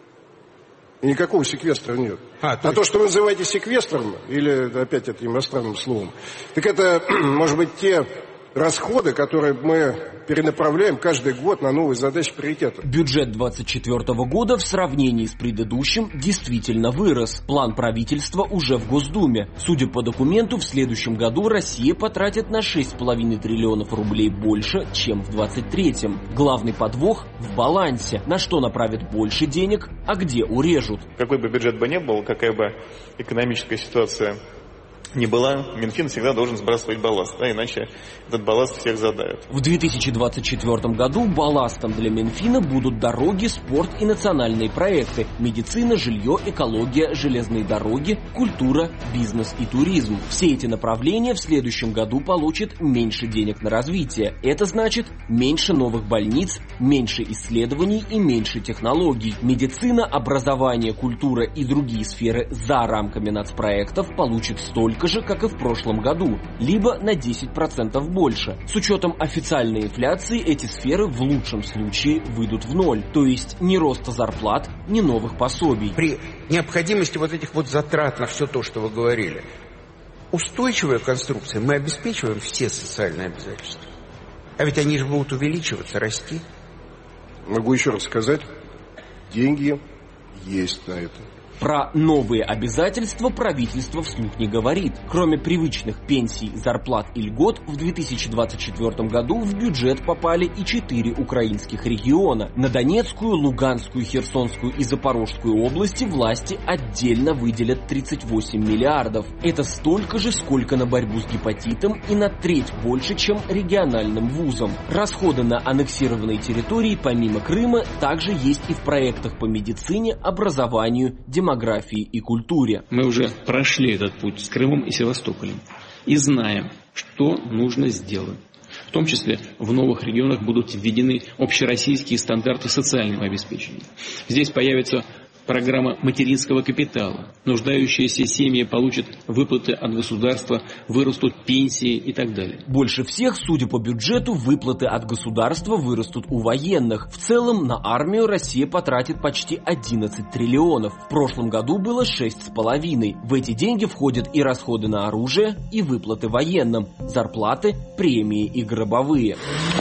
И никакого секвестра нет. А, то, а то, что вы называете секвестром, или опять этим иностранным словом, так это, может быть, те расходы, которые мы перенаправляем каждый год на новые задачи приоритетов. Бюджет двадцать четвёртого года в сравнении с предыдущим действительно вырос. План правительства уже в Госдуме. Судя по документу, в следующем году Россия потратит на шесть с половиной триллионов рублей больше, чем в двадцать третьем. Главный подвох в балансе. На что направят больше денег, а где урежут. Какой бы бюджет бы ни был, какая бы экономическая ситуация не была, Минфин всегда должен сбрасывать балласт, да, иначе этот балласт всех задавит. В две тысячи двадцать четвёртом году балластом для Минфина будут дороги, спорт и национальные проекты, медицина, жилье, экология, железные дороги, культура, бизнес и туризм. Все эти направления в следующем году получат меньше денег на развитие. Это значит меньше новых больниц, меньше исследований и меньше технологий. Медицина, образование, культура и другие сферы за рамками нацпроектов получат столько же, как и в прошлом году, либо на десять процентов больше. С учетом официальной инфляции эти сферы в лучшем случае выйдут в ноль, то есть ни роста зарплат, ни новых пособий. При необходимости вот этих вот затрат на все то, что вы говорили, устойчивая конструкция, мы обеспечиваем все социальные обязательства. А ведь они же будут увеличиваться, расти. Могу еще раз сказать, деньги есть на это. Про новые обязательства правительство вслух не говорит. Кроме привычных пенсий, зарплат и льгот, в две тысячи двадцать четвёртом году в бюджет попали и четыре украинских региона. На Донецкую, Луганскую, Херсонскую и Запорожскую области власти отдельно выделят тридцать восемь миллиардов. Это столько же, сколько на борьбу с гепатитом и на треть больше, чем региональным вузам. Расходы на аннексированные территории, помимо Крыма, также есть и в проектах по медицине, образованию, демографии. демографии и культуре. Мы уже прошли этот путь с Крымом и Севастополем и знаем, что нужно сделать. В том числе в новых регионах будут введены общероссийские стандарты социального обеспечения. Здесь появится программа материнского капитала. Нуждающиеся семьи получат выплаты от государства, вырастут пенсии и так далее. Больше всех, судя по бюджету, выплаты от государства вырастут у военных. В целом на армию Россия потратит почти одиннадцать триллионов. В прошлом году было шесть с половиной. В эти деньги входят и расходы на оружие, и выплаты военным, зарплаты, премии и гробовые.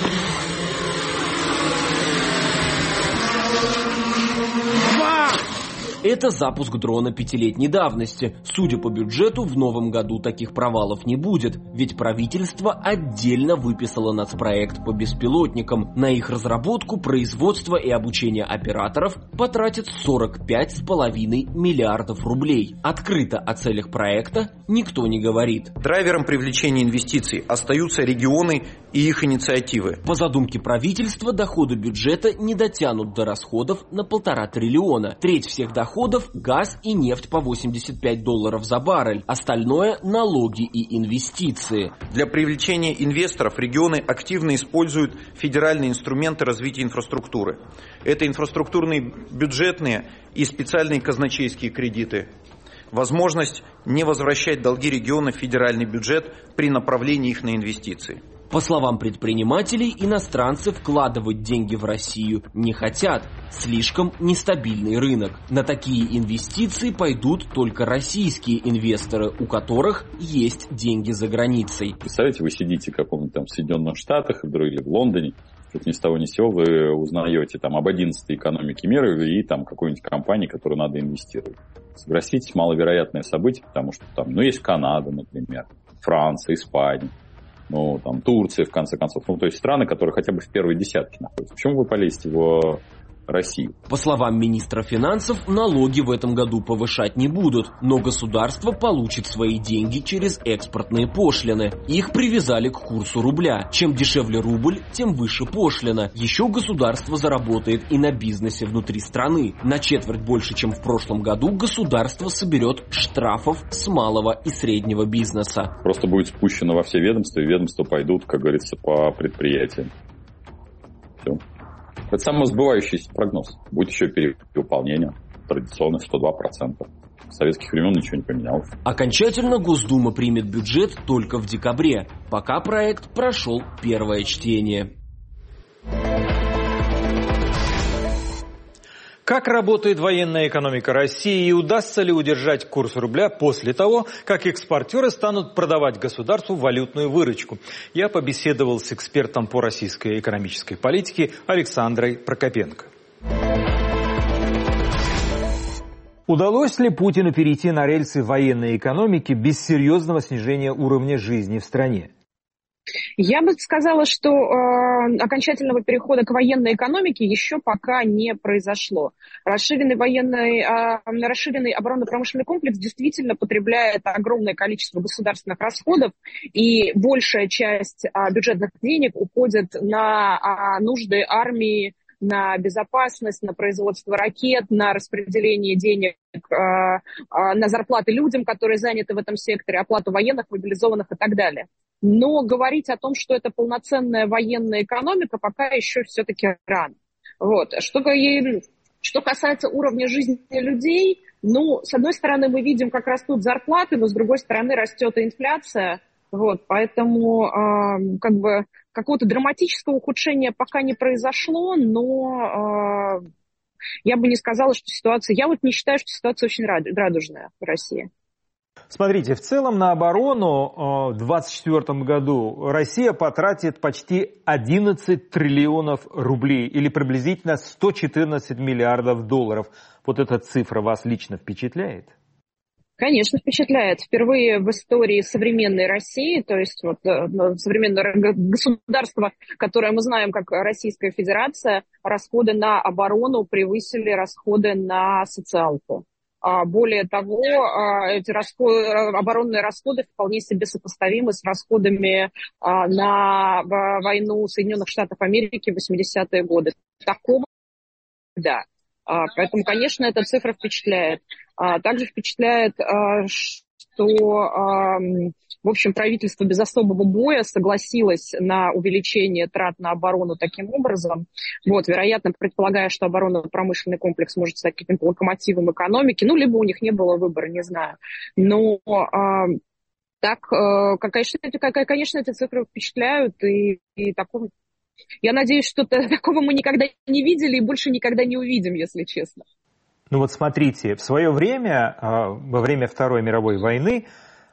Это запуск дрона пятилетней давности. Судя по бюджету, в новом году таких провалов не будет, ведь правительство отдельно выписало нацпроект по беспилотникам. На их разработку, производство и обучение операторов потратят сорок пять с половиной миллиардов рублей. Открыто о целях проекта никто не говорит. Драйвером привлечения инвестиций остаются регионы и их инициативы. По задумке правительства, доходы бюджета не дотянут до расходов на полтора триллиона. Треть всех доходов – газ и нефть по восемьдесят пять долларов за баррель. Остальное – налоги и инвестиции. Для привлечения инвесторов регионы активно используют федеральные инструменты развития инфраструктуры. Это инфраструктурные бюджетные и специальные казначейские кредиты. Возможность не возвращать долги региона в федеральный бюджет при направлении их на инвестиции. По словам предпринимателей, иностранцы вкладывать деньги в Россию не хотят. Слишком нестабильный рынок. На такие инвестиции пойдут только российские инвесторы, у которых есть деньги за границей. Представляете, вы сидите в каком-то там Соединенных Штатах или в Лондоне, тут ни с того ни с сего вы узнаете там об одиннадцатой экономике мира и там какой-нибудь компании, в которую надо инвестировать. Согласитесь, маловероятное событие, потому что там, ну, есть Канада, например, Франция, Испания. Ну, там, Турция, в конце концов. Ну, то есть страны, которые хотя бы в первой десятке находятся. Почему вы полезете в Россию? По словам министра финансов, налоги в этом году повышать не будут, но государство получит свои деньги через экспортные пошлины. Их привязали к курсу рубля. Чем дешевле рубль, тем выше пошлина. Еще государство заработает и на бизнесе внутри страны. На четверть больше, чем в прошлом году, государство соберет штрафов с малого и среднего бизнеса. Просто будет спущено во все ведомства, и ведомства пойдут, как говорится, по предприятиям. Все. Это самосбывающийся прогноз. Будет еще перевыполнение. Традиционно сто два процента. С советских времен ничего не поменялось. Окончательно Госдума примет бюджет только в декабре. Пока проект прошел первое чтение. Как работает военная экономика России и удастся ли удержать курс рубля после того, как экспортеры станут продавать государству валютную выручку? Я побеседовал с экспертом по российской экономической политике Александрой Прокопенко. Удалось ли Путину перейти на рельсы военной экономики без серьезного снижения уровня жизни в стране? Я бы сказала, что э, окончательного перехода к военной экономике еще пока не произошло. Расширенный военный, э, расширенный оборонно-промышленный комплекс действительно потребляет огромное количество государственных расходов, и большая часть э, бюджетных денег уходит на э, нужды армии, на безопасность, на производство ракет, на распределение денег, э, э, на зарплаты людям, которые заняты в этом секторе, оплату военных, мобилизованных и так далее. Но говорить о том, что это полноценная военная экономика, пока еще все-таки рано. Вот. Что, что касается уровня жизни людей, ну, с одной стороны, мы видим, как растут зарплаты, но с другой стороны, растет инфляция. Вот. Поэтому э, как бы какого-то драматического ухудшения пока не произошло, но э, я бы не сказала, что ситуация... Я вот не считаю, что ситуация очень радужная в России. Смотрите, в целом на оборону в двадцать четвёртом году Россия потратит почти одиннадцать триллионов рублей или приблизительно сто четырнадцать миллиардов долларов. Вот эта цифра вас лично впечатляет? Конечно, впечатляет. Впервые в истории современной России, то есть вот, современное государство, которое мы знаем как Российская Федерация, расходы на оборону превысили расходы на социалку. Более того, эти расходы, оборонные расходы вполне себе сопоставимы с расходами на войну Соединенных Штатов Америки в восьмидесятые годы. Такого, да. Поэтому, конечно, эта цифра впечатляет. Также впечатляет, что, в общем, правительство без особого боя согласилось на увеличение трат на оборону таким образом. Вот, вероятно, предполагая, что оборонно-промышленный комплекс может стать каким-то локомотивом экономики, ну, либо у них не было выбора, не знаю. Но так, конечно, эти, конечно, эти цифры впечатляют, и, и такого, я надеюсь, что такого мы никогда не видели и больше никогда не увидим, если честно. Ну вот смотрите, в свое время, во время Второй мировой войны,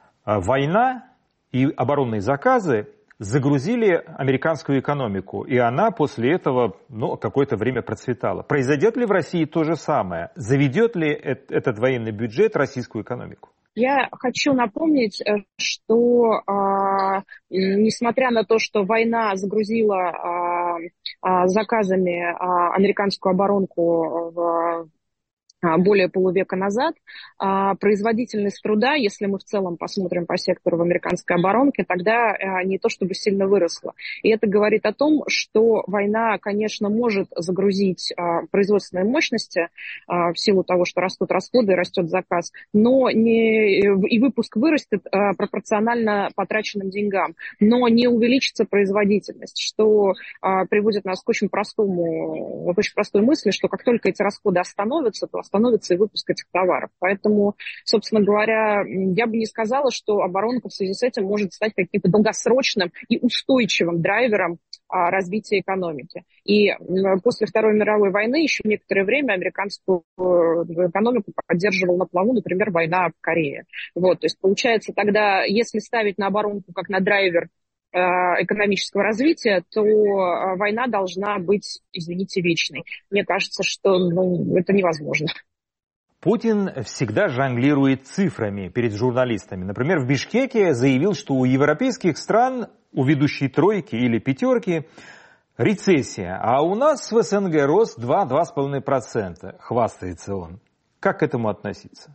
война и оборонные заказы загрузили американскую экономику, и она после этого, ну, какое-то время процветала. Произойдет ли в России то же самое? Заведет ли этот военный бюджет российскую экономику? Я хочу напомнить, что э, несмотря на то, что война загрузила э, э, заказами э, американскую оборонку в более полувека назад, производительность труда, если мы в целом посмотрим по сектору в американской оборонке, тогда не то чтобы сильно выросла. И это говорит о том, что война, конечно, может загрузить производственные мощности в силу того, что растут расходы и растет заказ, но не, и выпуск вырастет пропорционально потраченным деньгам, но не увеличится производительность, что приводит нас к очень простому, к очень простой мысли, что как только эти расходы остановятся, то становится и выпуск этих товаров. Поэтому, собственно говоря, я бы не сказала, что оборонка в связи с этим может стать каким-то долгосрочным и устойчивым драйвером а, развития экономики. И после Второй мировой войны еще некоторое время американскую экономику поддерживала на плаву, например, война в Корее. Вот, то есть получается тогда, если ставить на оборонку как на драйвер экономического развития, то война должна быть, извините, вечной. Мне кажется, что ну, это невозможно. Путин всегда жонглирует цифрами перед журналистами. Например, в Бишкеке заявил, что у европейских стран, у ведущей тройки или пятерки, рецессия, а у нас в СНГ рост два-два с половиной процента, хвастается он. Как к этому относиться?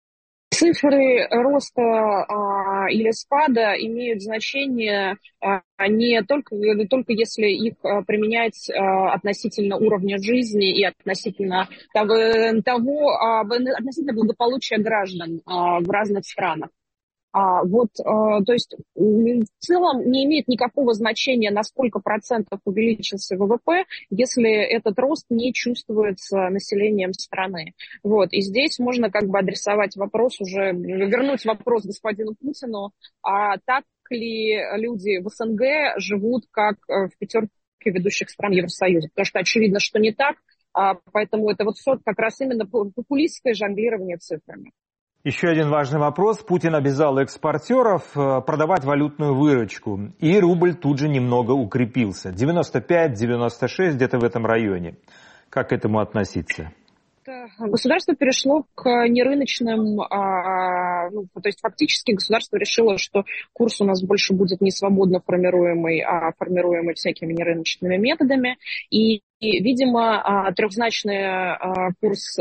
Цифры роста а, или спада имеют значение а, не только, только если их а, применять а, относительно уровня жизни и относительно того, того а, относительно благополучия граждан а, в разных странах. А, вот, а, то есть в целом не имеет никакого значения, на сколько процентов увеличился ВВП, если этот рост не чувствуется населением страны. Вот, и здесь можно как бы адресовать вопрос уже, вернуть вопрос господину Путину, а так ли люди в СНГ живут как в пятерке ведущих стран Евросоюза? Потому что очевидно, что не так, а, поэтому это вот все как раз именно популистское жонглирование цифрами. Еще один важный вопрос. Путин обязал экспортеров продавать валютную выручку, и рубль тут же немного укрепился. девяносто пять - девяносто шесть где-то в этом районе. Как к этому относиться? Государство перешло к нерыночным, а, ну, то есть фактически государство решило, что курс у нас больше будет не свободно формируемый, а формируемый всякими нерыночными методами. И, и видимо, трехзначный курс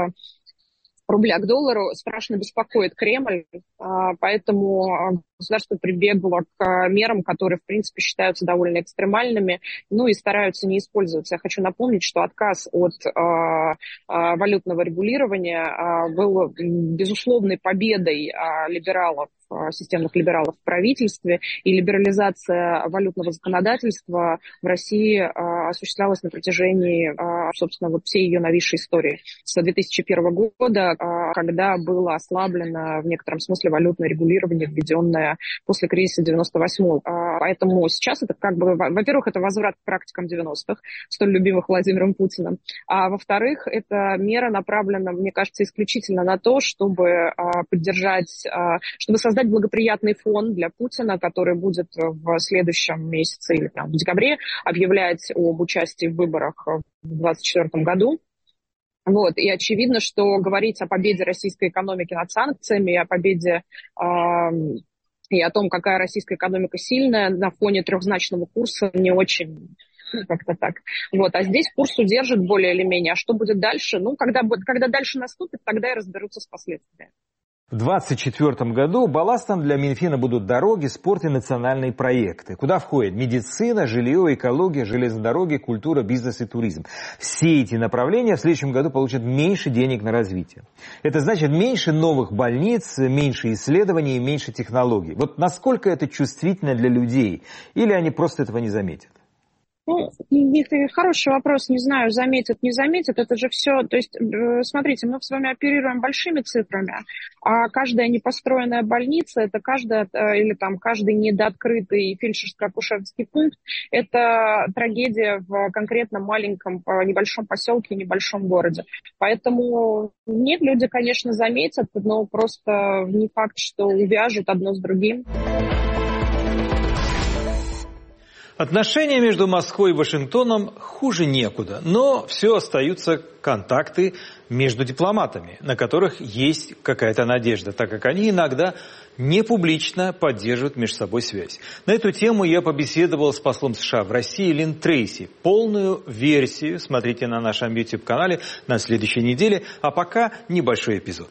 рубля к доллару страшно беспокоит Кремль, поэтому государство прибегло к мерам, которые, в принципе, считаются довольно экстремальными, ну и стараются не использоваться. Я хочу напомнить, что отказ от валютного регулирования был безусловной победой либералов, системных либералов в правительстве, и либерализация валютного законодательства в России осуществлялась на протяжении, собственно, вот всей ее новейшей истории. С две тысячи первого года, когда было ослаблено в некотором смысле валютное регулирование, введенное после кризиса девяносто восьмого. Поэтому сейчас это как бы, во-первых, это возврат к практикам девяностых, столь любимых Владимиром Путиным, а во-вторых, эта мера направлена, мне кажется, исключительно на то, чтобы поддержать, чтобы создать благоприятный фон для Путина, который будет в следующем месяце или там, в декабре объявлять об участии в выборах в двадцать четвёртом году. Вот. И очевидно, что говорить о победе российской экономики над санкциями, о победе э, и о том, какая российская экономика сильная на фоне трехзначного курса, не очень, ну, как-то так. Вот. А здесь курс удержит более или менее. А что будет дальше? Ну, когда, когда дальше наступит, тогда и разберутся с последствиями. В две тысячи двадцать четвёртом году балластом для Минфина будут дороги, спорт и национальные проекты, куда входят медицина, жилье, экология, железные дороги, культура, бизнес и туризм. Все эти направления в следующем году получат меньше денег на развитие. Это значит меньше новых больниц, меньше исследований и меньше технологий. Вот насколько это чувствительно для людей? Или они просто этого не заметят? Ну, хороший вопрос, не знаю, заметят, не заметят, это же все, то есть, смотрите, мы с вами оперируем большими цифрами, а каждая непостроенная больница, это каждая, или там каждый недооткрытый фельдшерско-акушерский пункт, это трагедия в конкретном маленьком, небольшом поселке, небольшом городе. Поэтому нет, люди, конечно, заметят, но просто не факт, что увяжут одно с другим. Отношения между Москвой и Вашингтоном хуже некуда, но все остаются контакты между дипломатами, на которых есть какая-то надежда, так как они иногда не публично поддерживают между собой связь. На эту тему я побеседовал с послом США в России Лин Трейси. Полную версию смотрите на нашем YouTube-канале на следующей неделе, а пока небольшой эпизод.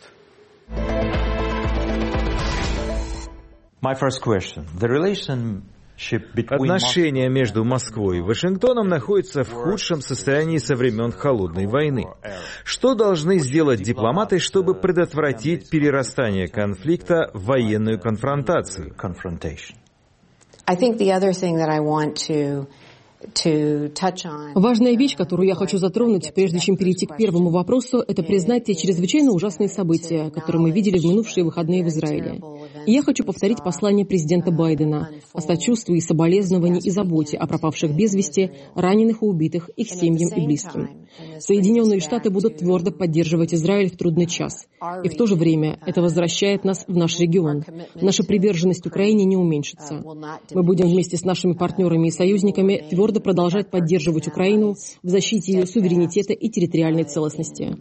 My first question. The relation Отношения между Москвой и Вашингтоном находятся в худшем состоянии со времен Холодной войны. Что должны сделать дипломаты, чтобы предотвратить перерастание конфликта в военную конфронтацию? Важная вещь, которую я хочу затронуть, прежде чем перейти к первому вопросу, это признать те чрезвычайно ужасные события, которые мы видели в минувшие выходные в Израиле. И я хочу повторить послание президента Байдена о сочувствии, соболезновании и заботе о пропавших без вести, раненых и убитых, их семьям и близким. Соединенные Штаты будут твердо поддерживать Израиль в трудный час. И в то же время это возвращает нас в наш регион. Наша приверженность Украине не уменьшится. Мы будем вместе с нашими партнерами и союзниками твердо продолжать поддерживать Украину в защите ее суверенитета и территориальной целостности.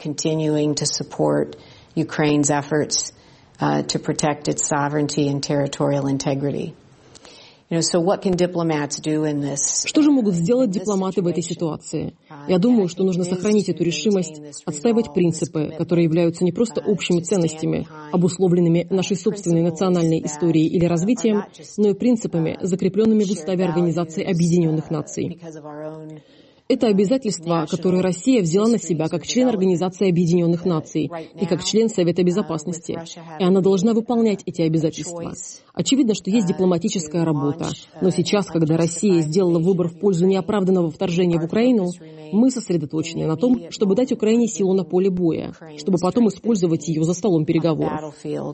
Uh, to protect its sovereignty and territorial integrity. You know, so what can diplomats do in this? Что же могут сделать дипломаты в этой ситуации? Я думаю, что нужно сохранить эту решимость, отстаивать принципы, которые являются не просто общими ценностями, обусловленными нашей собственной национальной историей или развитием, но и принципами, закрепленными в Уставе Организации Объединенных Наций. Это обязательство, которое Россия взяла на себя как член Организации Объединенных Наций и как член Совета Безопасности, и она должна выполнять эти обязательства. Очевидно, что есть дипломатическая работа, но сейчас, когда Россия сделала выбор в пользу неоправданного вторжения в Украину, мы сосредоточены на том, чтобы дать Украине силу на поле боя, чтобы потом использовать ее за столом переговоров.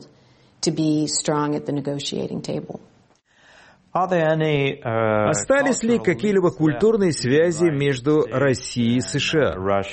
Остались ли какие-либо культурные связи между Россией и США?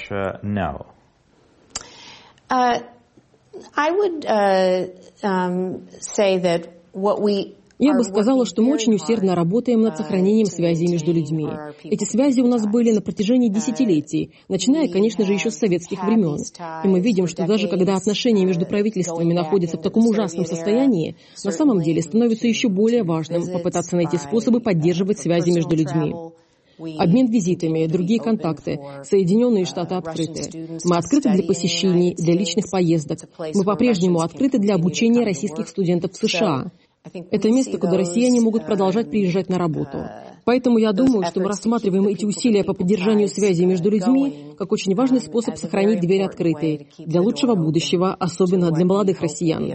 Uh, I would uh, um, say that what we Я бы сказала, что мы очень усердно работаем над сохранением связей между людьми. Эти связи у нас были на протяжении десятилетий, начиная, конечно же, еще с советских времен. И мы видим, что даже когда отношения между правительствами находятся в таком ужасном состоянии, на самом деле становится еще более важным попытаться найти способы поддерживать связи между людьми. Обмен визитами, другие контакты. Соединенные Штаты открыты. Мы открыты для посещений, для личных поездок. Мы по-прежнему открыты для обучения российских студентов в США. Это место, куда россияне могут продолжать приезжать на работу. Поэтому я думаю, что мы рассматриваем эти усилия по поддержанию связи между людьми как очень важный способ сохранить дверь открытой для лучшего будущего, особенно для молодых россиян.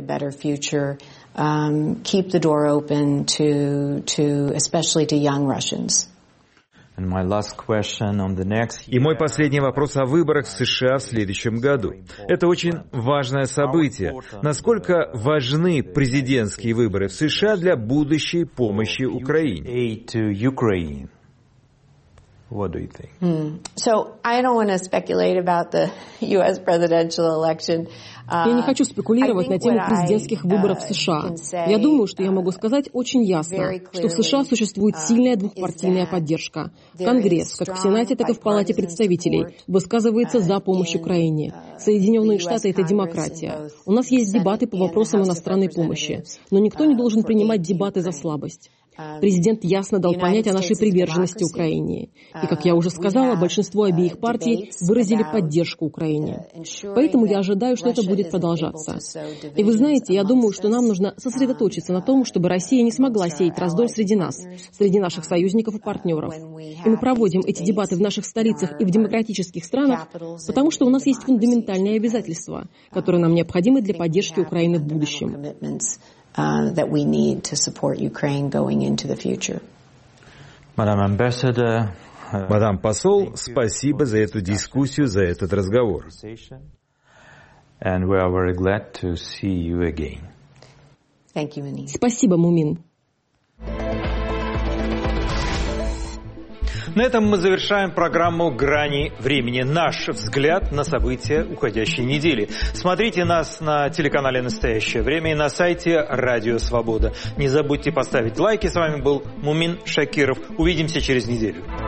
И мой последний вопрос о выборах в США в следующем году. Это очень важное событие. Насколько важны президентские выборы в США для будущей помощи Украине? What do you think? Hmm. So I don't want to speculate about the ю эс presidential election. Я не хочу спекулировать на тему президентских выборов в США. Я думаю, что я могу сказать очень ясно, что в США существует сильная двухпартийная поддержка. Конгресс, как в Сенате, так и в Палате представителей, высказывается за помощь Украине. Соединенные Штаты — это демократия. У нас есть дебаты по вопросам иностранной помощи, но никто не должен принимать дебаты за слабость. Президент ясно дал понять о нашей приверженности Украине. И, как я уже сказала, большинство обеих партий выразили поддержку Украине. Поэтому я ожидаю, что это будет продолжаться. И вы знаете, я думаю, что нам нужно сосредоточиться на том, чтобы Россия не смогла сеять раздор среди нас, среди наших союзников и партнеров. И мы проводим эти дебаты в наших столицах и в демократических странах, потому что у нас есть фундаментальные обязательства, которые нам необходимы для поддержки Украины в будущем. Uh, that we need to support Ukraine going into the future. Мадам посол, спасибо за эту дискуссию, за этот разговор. And we are very glad to see you again. Thank you, Muni. Спасибо, Мумин. На этом мы завершаем программу «Грани времени». Наш взгляд на события уходящей недели. Смотрите нас на телеканале «Настоящее время» и на сайте «Радио Свобода». Не забудьте поставить лайки. С вами был Мумин Шакиров. Увидимся через неделю.